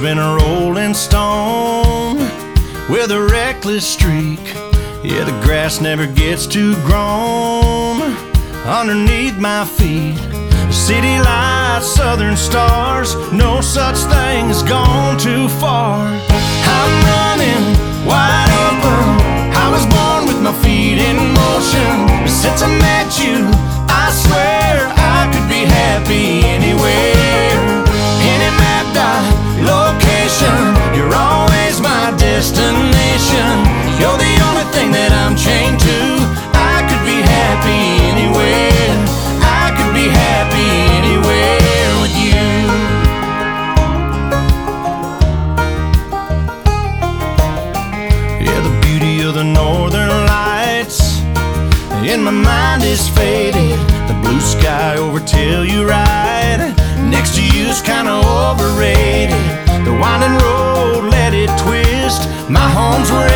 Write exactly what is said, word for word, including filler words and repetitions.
been a rolling stone with a reckless streak. Yeah, the grass never gets too grown underneath my feet. City lights, southern stars, no such thing as gone too far. I'm running wide open, I was born with my feet in motion. Since I met you, I swear I could be happy anywhere. Any mapped out location, you're always my destination. You're the only thing that I'm chained to. I could be happy anywhere. I could be happy anywhere with you. Yeah, the beauty of the northern lights in my mind is faded. The blue sky over Telluride next to you's kinda overrated. The winding road, let it twist. My home's where